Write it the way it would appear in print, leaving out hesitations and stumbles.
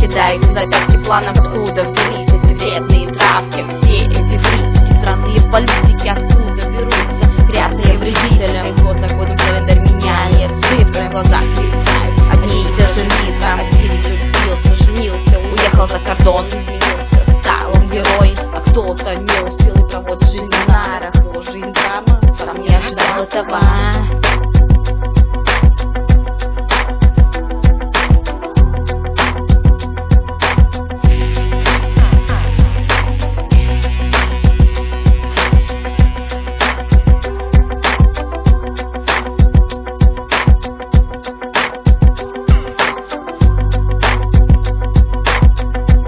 кидаю за пятки планов, откуда взялись эти вредные травки. Все эти критики, сраные политики, откуда берутся грязные вредители. Год за годом календарь меняет, цифры в глазах летают, одни и те же лица. Один влюбился, женился, уехал за кордон, изменил